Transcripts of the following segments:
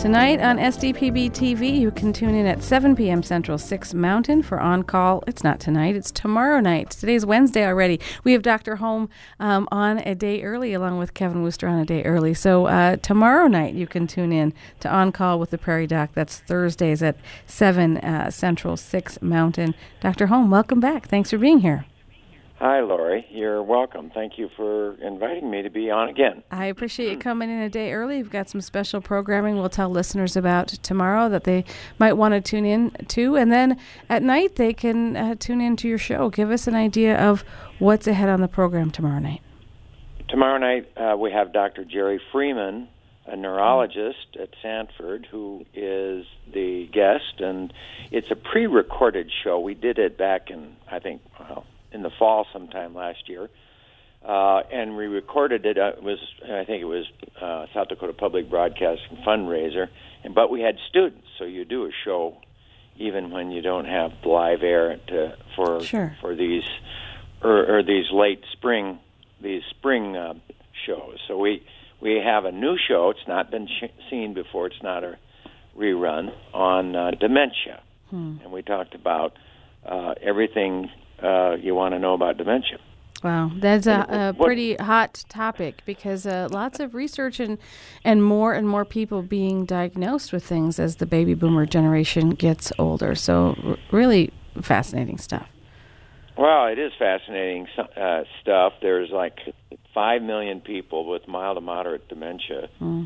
Tonight on SDPB TV, you can tune in at 7 p.m. Central, 6 Mountain for On Call. It's not tonight, it's tomorrow night. Today's Wednesday already. We have Dr. Holm on a day early, along with Kevin Wooster on a day early. So tomorrow night, you can tune in to On Call with the Prairie Doc. That's Thursdays at 7 Central, 6 Mountain. Dr. Holm, welcome back. Thanks for being here. Hi, Lori. You're welcome. Thank you for inviting me to be on again. I appreciate you coming in a day early. We've got some special programming we'll tell listeners about tomorrow that they might want to tune in to. And then at night, they can tune into your show. Give us an idea of what's ahead on the program tomorrow night. Tomorrow night, we have Dr. Jerry Freeman, a neurologist at Sanford, who is the guest. And it's a pre-recorded show. We did it back in, in the fall sometime last year, and we recorded it. I think it was South Dakota Public Broadcasting fundraiser, but we had students, so you do a show even when you don't have live air for these or these late spring shows. So we have a new show. It's not been seen before. It's not a rerun on dementia, and we talked about everything you want to know about dementia. Wow, that's a pretty hot topic because lots of research and more people being diagnosed with things as the baby boomer generation gets older. So really fascinating stuff. Well, it is fascinating stuff. There's like 5 million people with mild to moderate dementia, and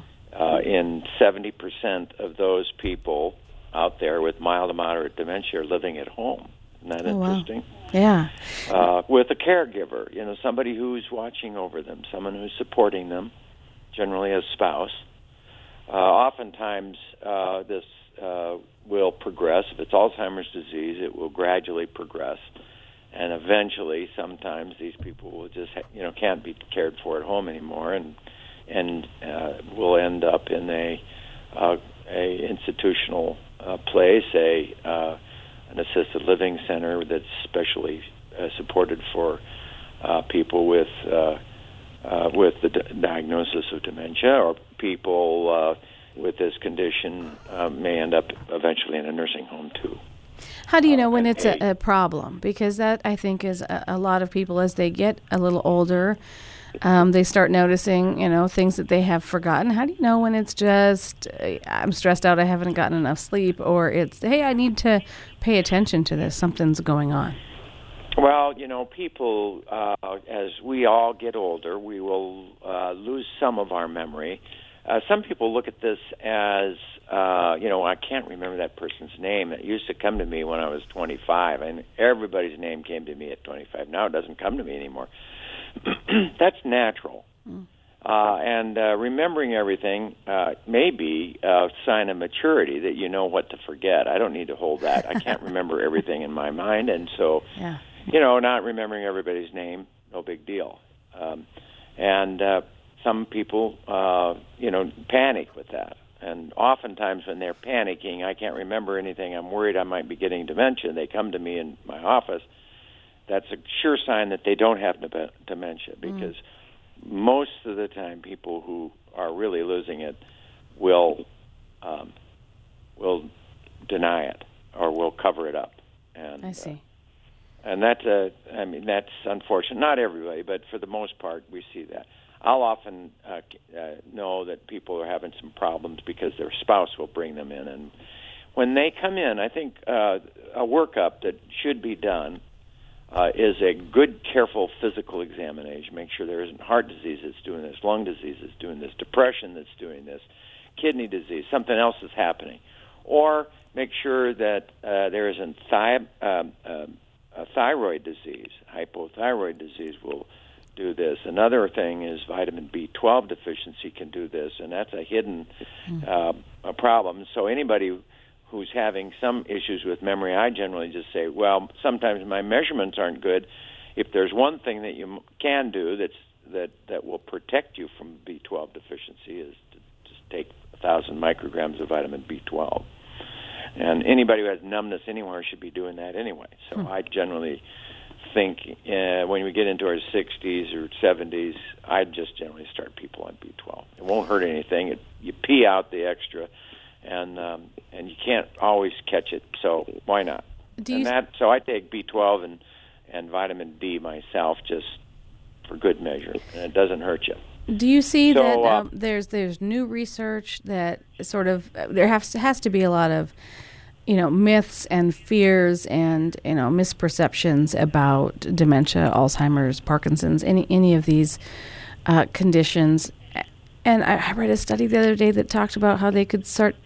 70% of those people out there with mild to moderate dementia are living at home. Isn't that interesting? Wow. Yeah. With a caregiver, somebody who's watching over them, someone who's supporting them, generally a spouse. Oftentimes, this will progress. If it's Alzheimer's disease, it will gradually progress. And eventually, sometimes these people will just, can't be cared for at home anymore and will end up in a institutional place, an assisted living center that's specially supported for people with the diagnosis of dementia, or people with this condition may end up eventually in a nursing home too. How do you know when it's a problem? Because that, I think, is a lot of people, as they get a little older, they start noticing, things that they have forgotten. How do you know when it's just, I'm stressed out, I haven't gotten enough sleep, or it's, hey, I need to pay attention to this, something's going on? Well, people, as we all get older, we will lose some of our memory. Some people look at this as, I can't remember that person's name. It used to come to me when I was 25, and everybody's name came to me at 25. Now it doesn't come to me anymore. That's natural. And remembering everything may be a sign of maturity, that you know what to forget. I don't need to hold that. I can't remember everything in my mind, and so, not remembering everybody's name, no big deal. And some people, panic with that. And oftentimes when they're panicking, I can't remember anything, I'm worried I might be getting dementia, they come to me in my office. That's a sure sign that they don't have dementia, because most of the time people who are really losing it will deny it or will cover it up. And I see. And that's unfortunate. Not everybody, but for the most part, we see that. I'll often know that people are having some problems because their spouse will bring them in. And when they come in, I think a workup that should be done is a good, careful physical examination. Make sure there isn't heart disease that's doing this, lung disease that's doing this, depression that's doing this, kidney disease, something else is happening. Or make sure that there isn't thyroid disease. Hypothyroid disease will do this. Another thing is vitamin B12 deficiency can do this, and that's a hidden problem. So anybody who's having some issues with memory, I generally just say, well, sometimes my measurements aren't good. If there's one thing that you can do that will protect you from B12 deficiency, is to just take 1,000 micrograms of vitamin B12. And anybody who has numbness anywhere should be doing that anyway. So I generally think when we get into our 60s or 70s, I'd just generally start people on B12. It won't hurt anything. You pee out the extra and you can't always catch it. So why not? So I take B12 and vitamin D myself just for good measure, and it doesn't hurt you. Do you see that there's new research that sort of there has to be a lot of myths and fears and misperceptions about dementia, Alzheimer's, Parkinson's, any of these conditions? And I read a study the other day that talked about how they could start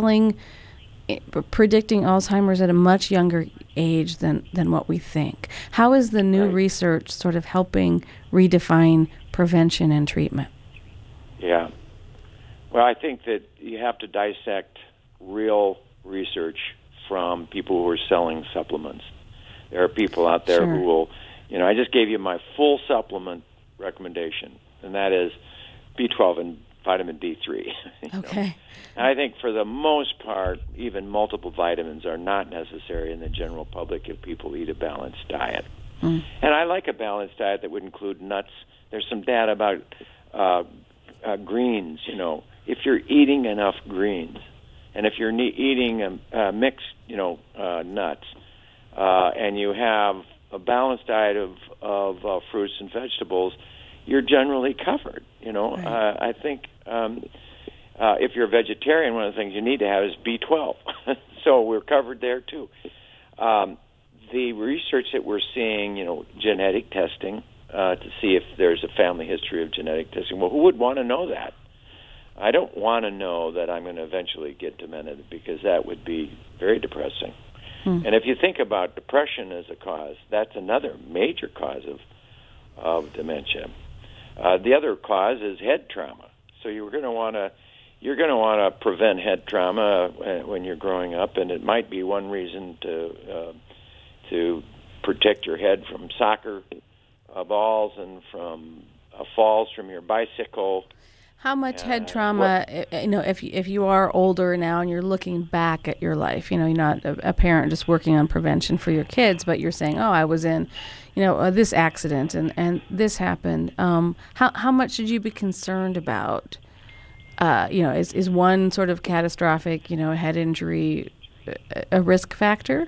predicting Alzheimer's at a much younger age than what we think. How is the new research sort of helping redefine prevention and treatment? Yeah. Well, I think that you have to dissect real research from people who are selling supplements. There are people out there who will, I just gave you my full supplement recommendation, and that is B12 and vitamin D3. Okay. And I think for the most part, even multiple vitamins are not necessary in the general public if people eat a balanced diet. And I like a balanced diet that would include nuts. There's some data about greens. If you're eating enough greens, and if you're eating mixed, nuts, and you have a balanced diet of fruits and vegetables, you're generally covered. Right. I think if you're a vegetarian, one of the things you need to have is B12. So we're covered there too. The research that we're seeing, genetic testing to see if there's a family history of genetic testing. Well, who would want to know that? I don't want to know that I'm going to eventually get demented, because that would be very depressing. And if you think about depression as a cause, that's another major cause of dementia. The other cause is head trauma. So you're going to want to prevent head trauma when you're growing up, and it might be one reason to protect your head from soccer balls and from falls from your bicycle. How much head trauma, if you are older now and you're looking back at your life, you're not a parent just working on prevention for your kids, but you're saying, I was in, this accident and this happened. How much should you be concerned about? Is one sort of catastrophic, head injury a risk factor?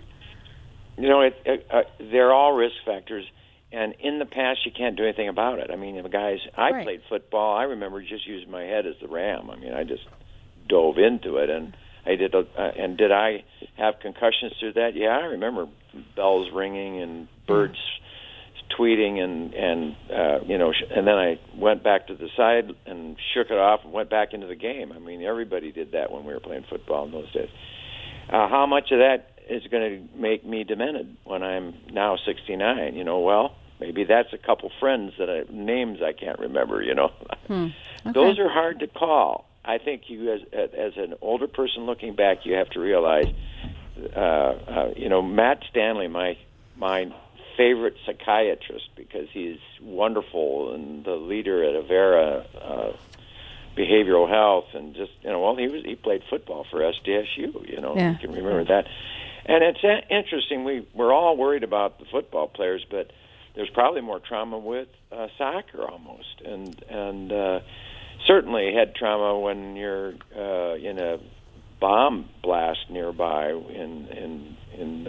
They're all risk factors. And in the past, you can't do anything about it. I mean, I played football. I remember just using my head as the ram. I mean, I just dove into it, and I did. And did I have concussions through that? Yeah, I remember bells ringing and birds tweeting, and then I went back to the side and shook it off and went back into the game. I mean, everybody did that when we were playing football in those days. How much of that is going to make me demented when I'm now 69? Well, maybe that's a couple friends names I can't remember. Okay. Those are hard to call. I think you, as an older person looking back, you have to realize, Matt Stanley, my favorite psychiatrist, because he's wonderful and the leader at Avera Behavioral Health, and just he played football for SDSU. You can remember that. And it's interesting. We're all worried about the football players, but there's probably more trauma with soccer almost, and certainly head trauma when you're in a bomb blast nearby in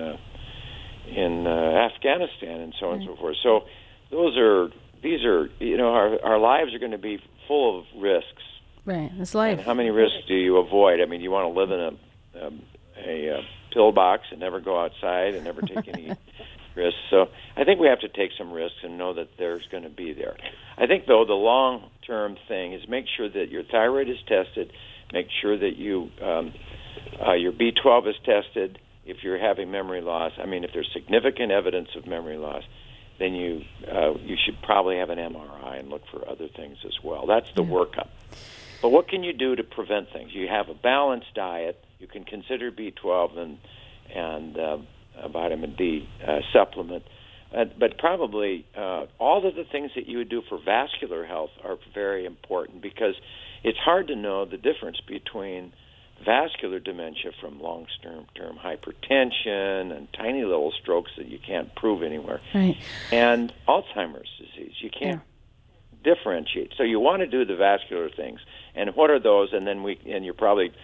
Afghanistan and so on and so forth. So these are our lives are going to be full of risks. Right, it's life. And how many risks do you avoid? I mean, you want to live in a pillbox and never go outside and never take any risks. So I think we have to take some risks and know that there's going to be there. I think, though, the long-term thing is make sure that your thyroid is tested, make sure that your B12 is tested. If you're having memory loss, if there's significant evidence of memory loss, then you should probably have an MRI and look for other things as well. That's the workup. But what can you do to prevent things? You have a balanced diet. You can consider B12 and a vitamin D supplement. But probably all of the things that you would do for vascular health are very important, because it's hard to know the difference between vascular dementia from long-term hypertension and tiny little strokes that you can't prove anywhere, right, and Alzheimer's disease. You can't differentiate. So you want to do the vascular things. And what are those? And then you're probably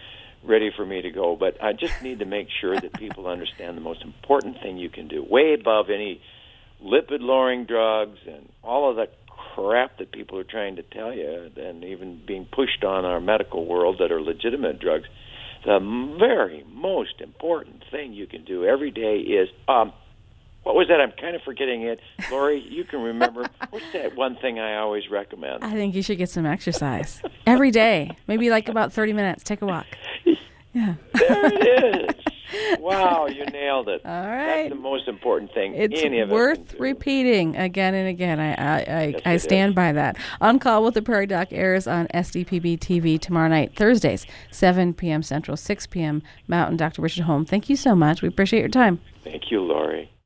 ready for me to go. But I just need to make sure that people understand the most important thing you can do, way above any lipid-lowering drugs and all of the crap that people are trying to tell you, and even being pushed on our medical world that are legitimate drugs. The very most important thing you can do every day is, what was that? I'm kind of forgetting it. Lori, you can remember. What's that one thing I always recommend? I think you should get some exercise every day. Maybe like about 30 minutes. Take a walk. Yeah. There it is. Wow, you nailed it. All right. That's the most important thing. It's any of worth repeating again and again. I stand by that. On Call with the Prairie Doc airs on SDPB TV tomorrow night, Thursdays, 7 p.m. Central, 6 p.m. Mountain. Dr. Richard Holm, thank you so much. We appreciate your time. Thank you, Lori.